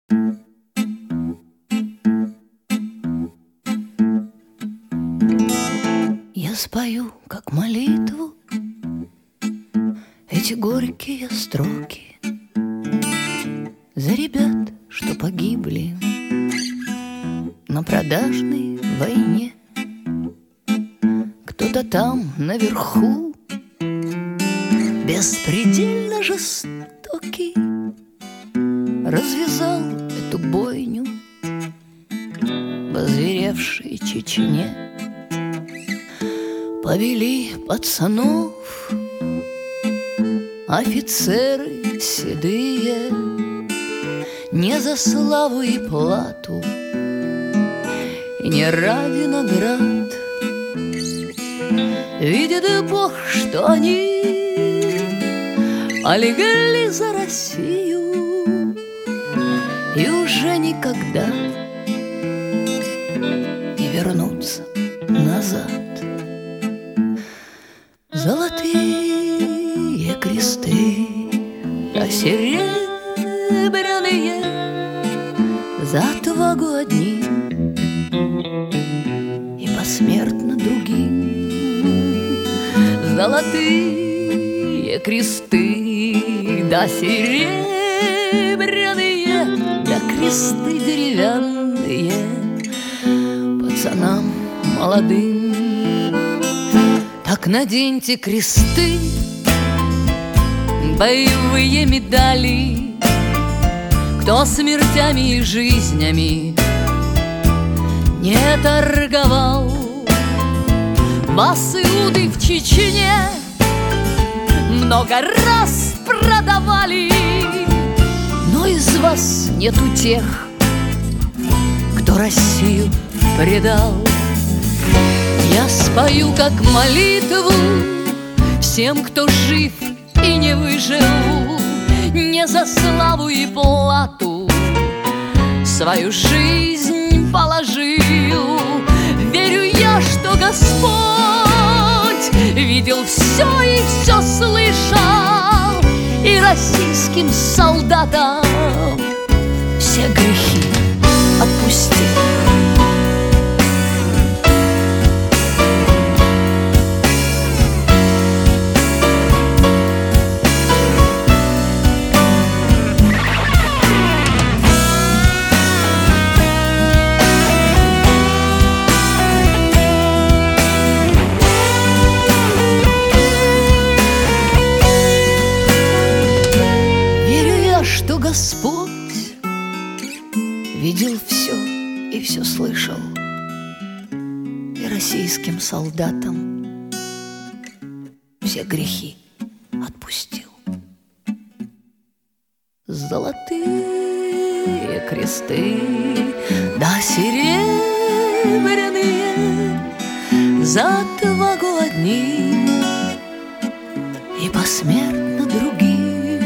Я спою, как молитву, эти горькие строки за ребят, что погибли на продажной войне. Кто-то там наверху беспредельно жестокий развязал эту бойню в озверевшей Чечне. Повели пацанов офицеры седые не за славу и плату, и не ради наград. Видит Бог, что они полегли за Россию и уже никогда не вернутся назад. Золотые кресты, да серебряные за отвагу одним и посмертно другим. Золотые кресты, да серебряные, да кресты деревянные пацанам молодым. Так наденьте кресты, боевые медали, кто смертями и жизнями не торговал. Вас иуды в Чечне много раз продавали, но из вас нету тех, кто Россию предал. Я спою, как молитву, всем, кто жив и не выжил, не за славу и плату свою жизнь положил. Верю я, что Господь видел все и все слышал, и российским солдатам все грехи отпустил. Что Господь видел все и все слышал, и российским солдатам все грехи отпустил. Золотые кресты, да серебряные за отвагу одним и посмертно другим.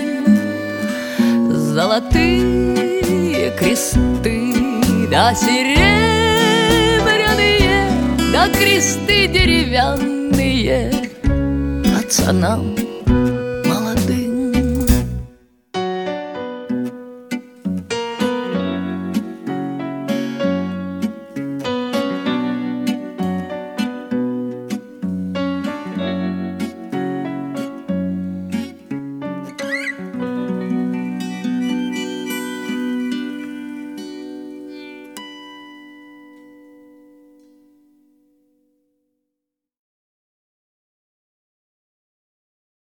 Золотые кресты, да серебряные, да кресты деревянные пацанам